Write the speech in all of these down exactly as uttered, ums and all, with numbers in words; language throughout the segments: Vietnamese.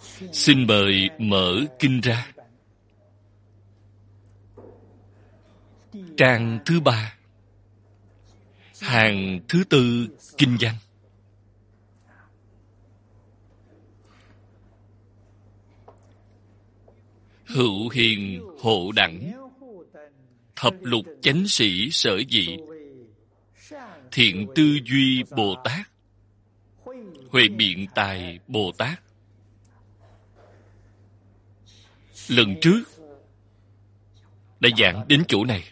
Xin mời mở kinh ra. Trang thứ ba, hàng thứ tư kinh văn. Hữu hiền hộ đẳng, thập lục chánh sĩ sở dị, thiện tư duy Bồ Tát, huệ biện tài Bồ Tát. Lần trước đã giảng đến chỗ này.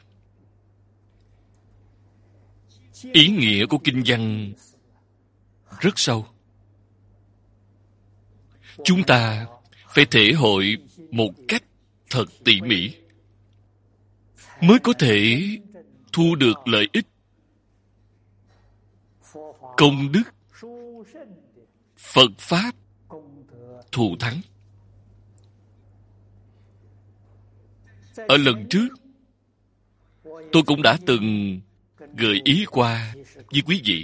Ý nghĩa của kinh văn rất sâu. Chúng ta phải thể hội một cách thật tỉ mỉ mới có thể thu được lợi ích, công đức, Phật Pháp thù thắng. Ở lần trước, tôi cũng đã từng gợi ý qua với quý vị.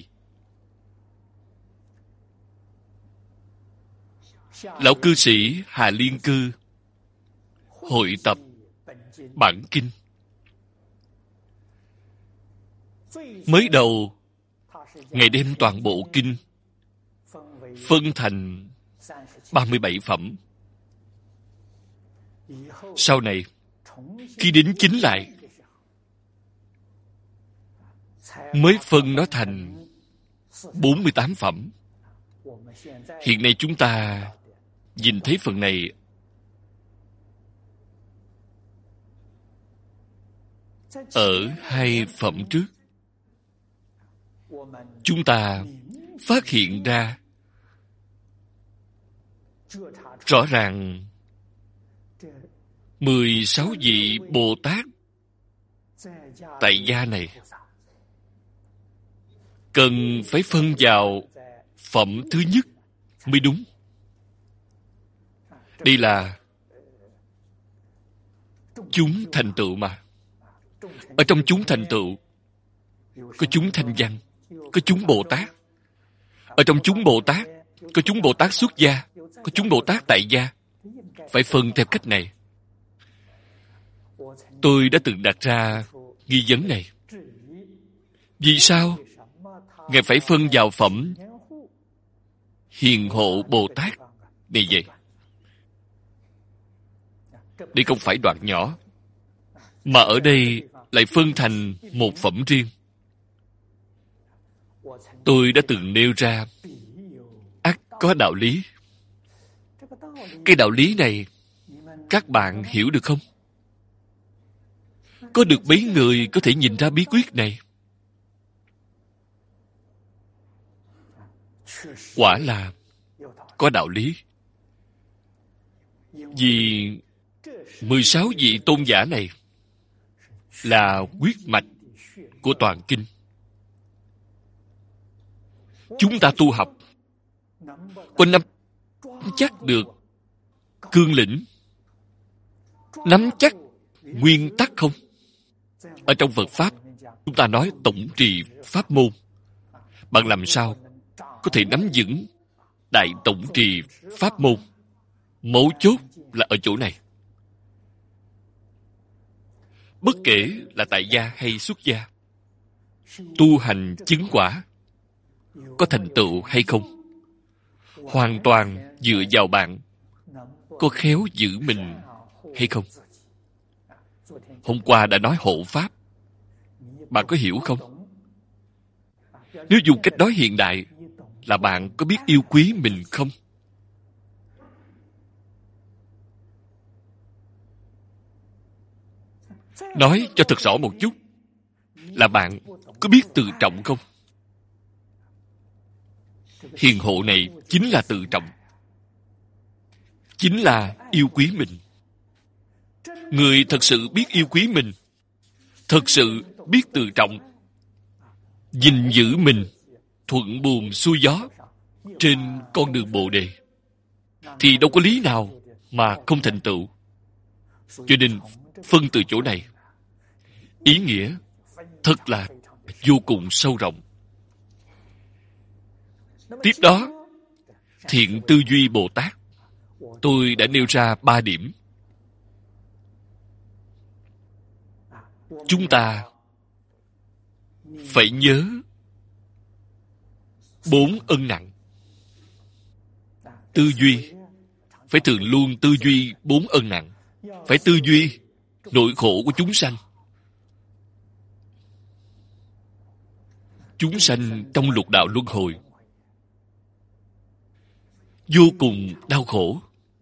Lão cư sĩ Hà Liên Cư hội tập bản kinh. Mới đầu, Ngài đem toàn bộ kinh phân thành ba mươi bảy phẩm. Sau này, khi đính chính lại, mới phân nó thành bốn mươi tám phẩm. Hiện nay chúng ta nhìn thấy phần này ở hai phẩm trước. Chúng ta phát hiện ra rõ ràng mười sáu vị Bồ Tát tại gia này cần phải phân vào phẩm thứ nhất mới đúng. Đây là chúng thành tựu mà. Ở trong chúng thành tựu có chúng thanh văn, có chúng Bồ Tát. Ở trong chúng Bồ Tát có chúng Bồ Tát xuất gia, có chúng Bồ Tát tại gia. Phải phân theo cách này. Tôi đã từng đặt ra nghi vấn này. Vì sao Ngài phải phân vào phẩm hiền hộ Bồ Tát này vậy? Đây không phải đoạn nhỏ, mà ở đây lại phân thành một phẩm riêng. Tôi đã từng nêu ra ắt có đạo lý. Cái đạo lý này các bạn hiểu được không? Có được mấy người có thể nhìn ra bí quyết này? Quả là có đạo lý. Vì mười sáu vị tôn giả này là huyết mạch của toàn kinh. Chúng ta tu học có nắm chắc được cương lĩnh, nắm chắc nguyên tắc không? Ở trong Phật Pháp, chúng ta nói tổng trì pháp môn. Bạn làm sao có thể nắm vững đại tổng trì pháp môn? Mấu chốt là ở chỗ này. Bất kể là tại gia hay xuất gia, tu hành chứng quả có thành tựu hay không, hoàn toàn dựa vào bạn có khéo giữ mình hay không. Hôm qua đã nói hộ pháp, bạn có hiểu không? Nếu dùng cách nói hiện đại, là bạn có biết yêu quý mình không? Nói cho thật rõ một chút, là bạn có biết tự trọng không? Hiền hộ này chính là tự trọng, chính là yêu quý mình. Người thật sự biết yêu quý mình, thật sự biết tự trọng, gìn giữ mình thuận buồm xuôi gió trên con đường Bồ Đề, thì đâu có lý nào mà không thành tựu. Cho nên phân từ chỗ này, ý nghĩa thật là vô cùng sâu rộng. Tiếp đó, thiện tư duy Bồ Tát. tôi đã nêu ra ba điểm. Chúng ta phải nhớ bốn ân nặng. Tư duy phải thường luôn tư duy bốn ân nặng. Phải tư duy nỗi khổ của chúng sanh. Chúng sanh trong lục đạo luân hồi vô cùng đau khổ,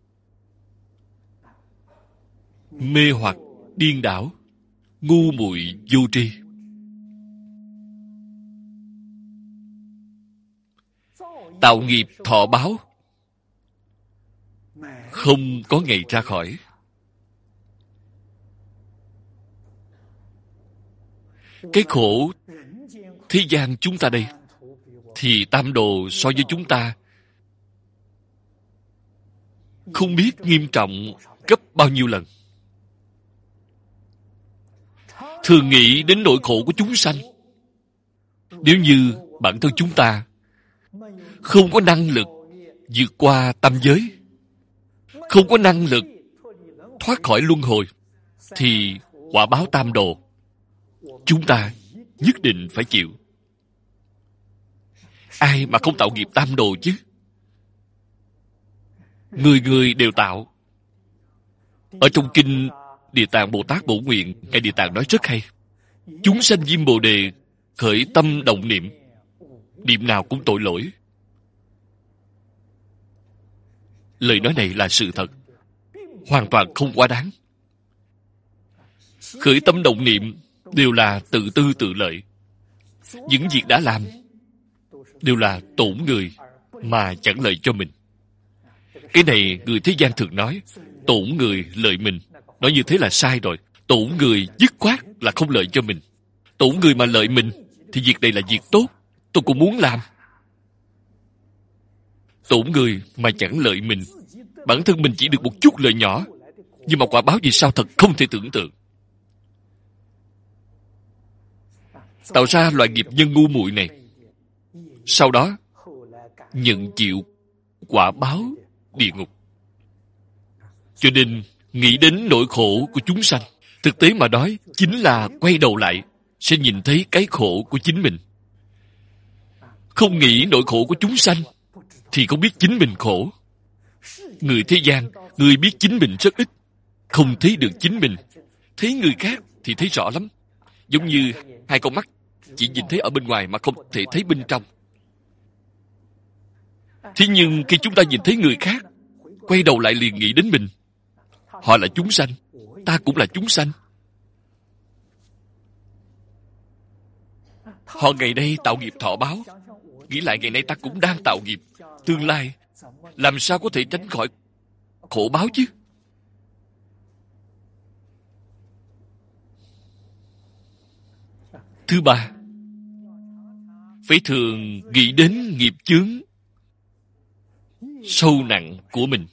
mê hoặc, điên đảo, ngu muội vô tri. Tạo nghiệp thọ báo, không có ngày ra khỏi. Cái khổ thế gian chúng ta đây thì tam đồ so với chúng ta không biết nghiêm trọng gấp bao nhiêu lần. Thường nghĩ đến nỗi khổ của chúng sanh. Nếu như bản thân chúng ta không có năng lực vượt qua tam giới, không có năng lực thoát khỏi luân hồi, thì quả báo tam đồ chúng ta nhất định phải chịu. Ai mà không tạo nghiệp tam đồ chứ? Người người đều tạo. Ở trong kinh Địa Tạng Bồ Tát Bổ Nguyện, Ngài Địa Tạng nói rất hay. Chúng sanh Diêm Bồ Đề khởi tâm động niệm, niệm nào cũng tội lỗi. Lời nói này là sự thật, hoàn toàn không quá đáng. Khởi tâm động niệm đều là tự tư tự lợi. Những việc đã làm đều là tổn người mà chẳng lợi cho mình. Cái này người thế gian thường nói, tổn người lợi mình. Nói như thế là sai rồi. Tổn người dứt khoát là không lợi cho mình. Tổn người mà lợi mình thì việc này là việc tốt, tôi cũng muốn làm. Tổn người mà chẳng lợi mình, bản thân mình chỉ được một chút lợi nhỏ, nhưng mà quả báo vì sao thật không thể tưởng tượng. Tạo ra loại nghiệp nhân ngu muội này, sau đó nhận chịu quả báo địa ngục. Cho nên nghĩ đến nỗi khổ của chúng sanh, thực tế mà nói chính là quay đầu lại sẽ nhìn thấy cái khổ của chính mình. Không nghĩ nỗi khổ của chúng sanh thì không biết chính mình khổ. Người thế gian, người biết chính mình rất ít, không thấy được chính mình. Thấy người khác thì thấy rõ lắm. Giống như hai con mắt chỉ nhìn thấy ở bên ngoài mà không thể thấy bên trong. Thế nhưng khi chúng ta nhìn thấy người khác, quay đầu lại liền nghĩ đến mình. Họ là chúng sanh, ta cũng là chúng sanh. Họ ngày nay tạo nghiệp thọ báo, nghĩ lại ngày nay ta cũng đang tạo nghiệp. Tương lai làm sao có thể tránh khỏi khổ báo chứ? Thứ ba, phải thường nghĩ đến nghiệp chướng sâu nặng của mình.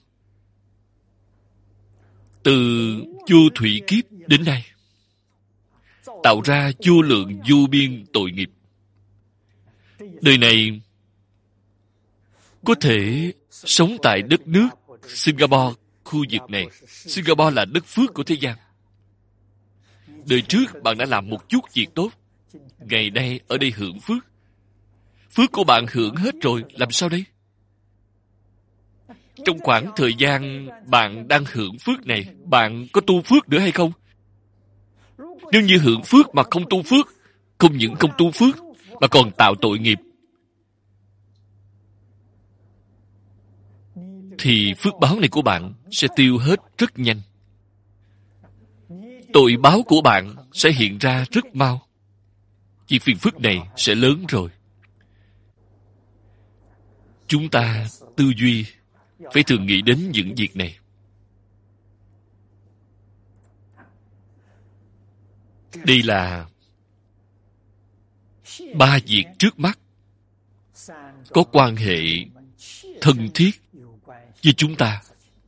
Từ vô thủy kiếp đến nay, tạo ra vô lượng vô biên tội nghiệp. Đời này có thể sống tại đất nước Singapore, khu vực này. Singapore là đất phước của thế gian. Đời trước bạn đã làm một chút việc tốt, ngày nay ở đây hưởng phước. Phước của bạn hưởng hết rồi, làm sao đây? Trong khoảng thời gian bạn đang hưởng phước này, bạn có tu phước nữa hay không? Nếu như hưởng phước mà không tu phước, không những không tu phước mà còn tạo tội nghiệp, thì phước báo này của bạn sẽ tiêu hết rất nhanh. Tội báo của bạn sẽ hiện ra rất mau. Việc phiền phức này sẽ lớn rồi. Chúng ta tư duy phải thường nghĩ đến những việc này. Đây là ba việc trước mắt có quan hệ thân thiết với chúng ta.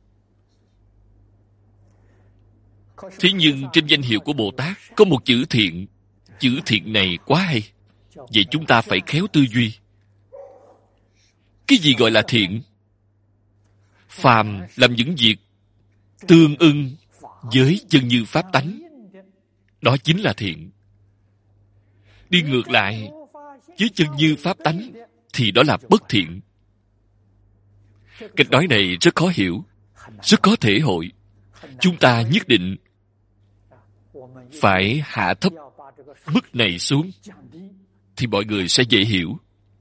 Thế nhưng trên danh hiệu của Bồ Tát có một chữ thiện. Chữ thiện này quá hay. Vậy chúng ta phải khéo tư duy. Cái gì gọi là thiện? phàm làm những việc tương ưng với chân như pháp tánh, đó chính là thiện. Đi ngược lại với chân như pháp tánh thì đó là bất thiện. Cách nói này rất khó hiểu, rất có thể hội. Chúng ta nhất định phải hạ thấp mức này xuống thì mọi người sẽ dễ hiểu.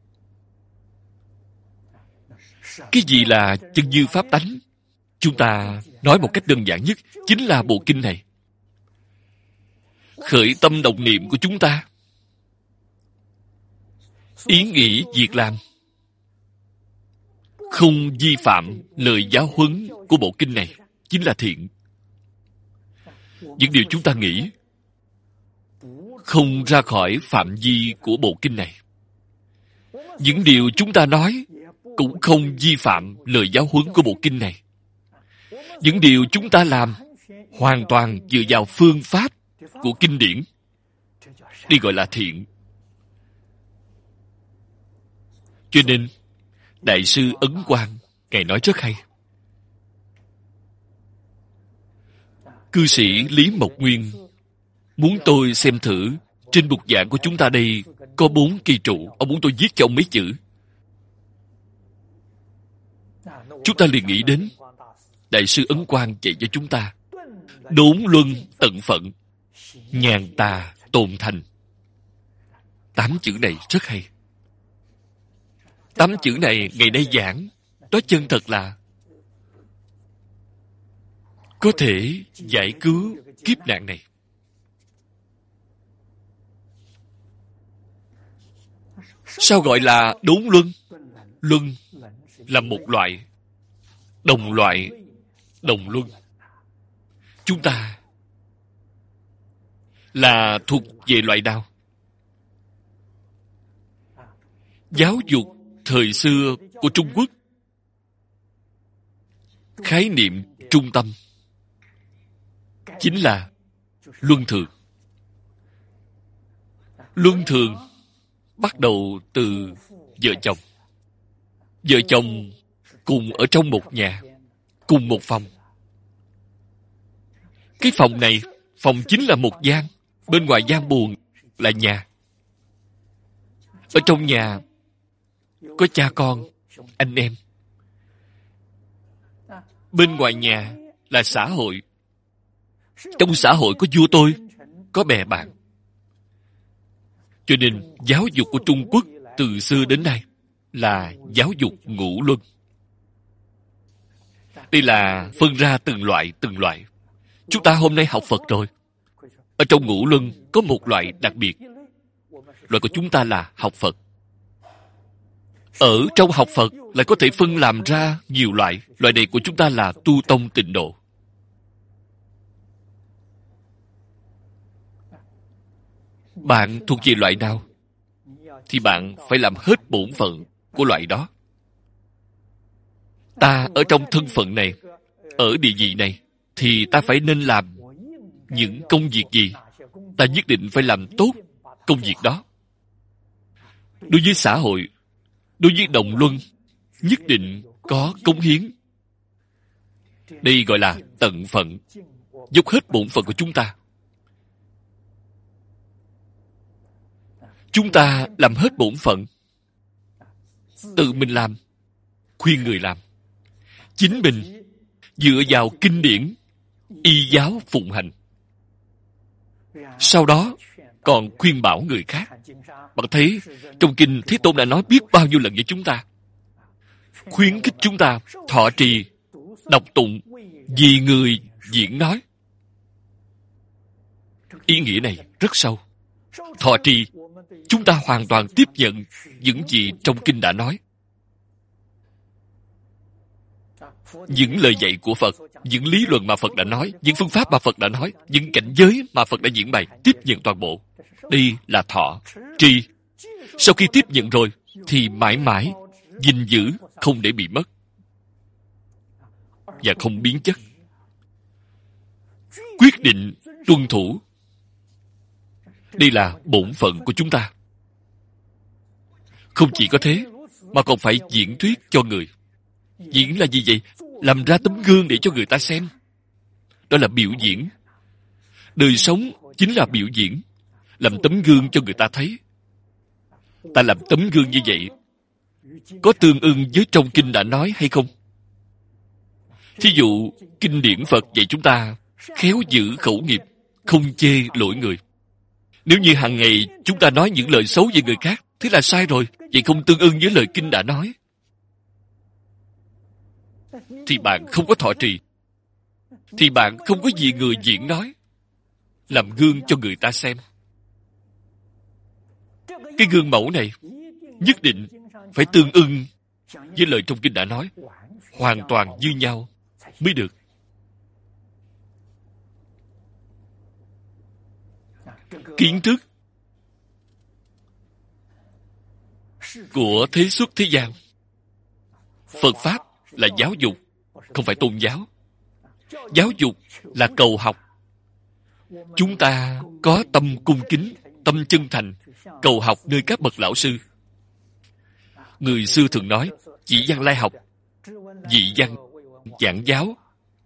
Cái gì là chân như pháp tánh? Chúng ta nói một cách đơn giản nhất chính là bộ kinh này. Khởi tâm động niệm của chúng ta, ý nghĩ việc làm không vi phạm lời giáo huấn của bộ kinh này chính là thiện. Những điều chúng ta nghĩ không ra khỏi phạm vi của bộ kinh này. Những điều chúng ta nói cũng không vi phạm lời giáo huấn của bộ kinh này. Những điều chúng ta làm hoàn toàn dựa vào phương pháp của kinh điển. Đây gọi là thiện. Cho nên, Đại sư Ấn Quang, Ngài nói rất hay. Cư sĩ Lý Mộc Nguyên muốn tôi xem thử trên bục giảng của chúng ta đây có bốn cây trụ. Ông muốn tôi viết cho ông mấy chữ. Chúng ta liền nghĩ đến Đại sư Ấn Quang dạy cho chúng ta: đốn luân tận phận, nhàn tà tồn thành. Tám chữ này rất hay. Tám chữ này ngày nay giảng, đó chân thật là có thể giải cứu kiếp nạn này. Sao gọi là đốn luân? Luân là một loại, đồng loại, đồng luân. Chúng ta là thuộc về loại nào? Giáo dục thời xưa của Trung Quốc, khái niệm trung tâm chính là luân thường. Luân thường bắt đầu từ vợ chồng. Vợ chồng cùng ở trong một nhà, cùng một phòng. Cái phòng này, phòng chính là một gian, bên ngoài gian buồng là nhà. Ở trong nhà có cha con, anh em. Bên ngoài nhà là xã hội. Trong xã hội có vua tôi, có bè bạn. Cho nên giáo dục của Trung Quốc từ xưa đến nay là giáo dục ngũ luân. Đây là phân ra từng loại, từng loại. Chúng ta hôm nay học Phật rồi. Ở trong ngũ luân có một loại đặc biệt. Loại của chúng ta là học Phật. Ở trong học Phật lại có thể phân làm ra nhiều loại. Loại này của chúng ta là tu tông tịnh độ. Bạn thuộc về loại nào thì bạn phải làm hết bổn phận của loại đó. Ta ở trong thân phận này, ở địa vị này, thì ta phải nên làm những công việc gì? Ta nhất định phải làm tốt công việc đó. Đối với xã hội, đối với đồng luân, nhất định có cống hiến. Đây gọi là tận phận, dốc hết bổn phận của chúng ta. Chúng ta làm hết bổn phận, tự mình làm, khuyên người làm. Chính mình dựa vào kinh điển, y giáo phụng hành. Sau đó còn khuyên bảo người khác. Bạn thấy trong kinh Thế Tôn đã nói biết bao nhiêu lần với chúng ta, khuyến khích chúng ta thọ trì, đọc tụng, vì người diễn nói. Ý nghĩa này rất sâu. Thọ trì, chúng ta hoàn toàn tiếp nhận những gì trong kinh đã nói. Những lời dạy của Phật, những lý luận mà Phật đã nói, những phương pháp mà Phật đã nói, những cảnh giới mà Phật đã diễn bày, tiếp nhận toàn bộ. Đây là thọ, trì. Sau khi tiếp nhận rồi, thì mãi mãi gìn giữ, không để bị mất và không biến chất. Quyết định tuân thủ. Đây là bổn phận của chúng ta. Không chỉ có thế, mà còn phải diễn thuyết cho người. Diễn là gì vậy? làm ra tấm gương để cho người ta xem. Đó là biểu diễn. Đời sống chính là biểu diễn, làm tấm gương cho người ta thấy. Ta làm tấm gương như vậy, có tương ưng với trong kinh đã nói hay không? Thí dụ, kinh điển Phật dạy chúng ta khéo giữ khẩu nghiệp, không chê lỗi người. Nếu như hàng ngày chúng ta nói những lời xấu về người khác, thế là sai rồi. Vậy không tương ưng với lời kinh đã nói, thì bạn không có thọ trì, thì bạn không có gì người diễn nói, làm gương cho người ta xem. Cái gương mẫu này nhất định phải tương ưng với lời trong kinh đã nói, hoàn toàn như nhau mới được. Kiến thức của thế xuất thế gian. Phật Pháp là giáo dục, không phải tôn giáo. Giáo dục là cầu học. Chúng ta có tâm cung kính, tâm chân thành, cầu học nơi các bậc lão sư. Người xưa thường nói, chỉ văn lai học, dị văn giảng giáo.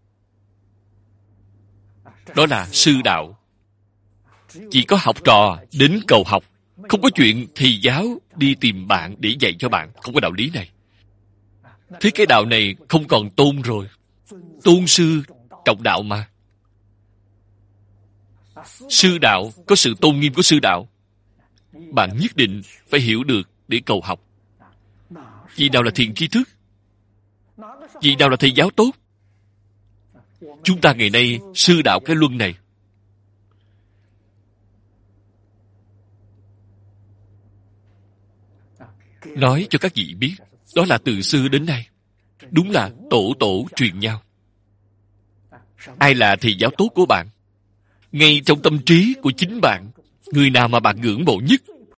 Đó là sư đạo. Chỉ có học trò đến cầu học, không có chuyện thầy giáo đi tìm bạn để dạy cho bạn. Không có đạo lý này. Thế cái đạo này không còn tôn rồi. Tôn sư trọng đạo mà. Sư đạo có sự tôn nghiêm của sư đạo. Bạn nhất định phải hiểu được để cầu học. Vì nào là thiện tri thức? Vì nào là thầy giáo tốt? Chúng ta ngày nay sư đạo cái luân này. Nói cho các vị biết, đó là từ xưa đến nay. Đúng là tổ tổ truyền nhau. Ai là thầy giáo tốt của bạn? Ngay trong tâm trí của chính bạn, người nào mà bạn ngưỡng mộ nhất,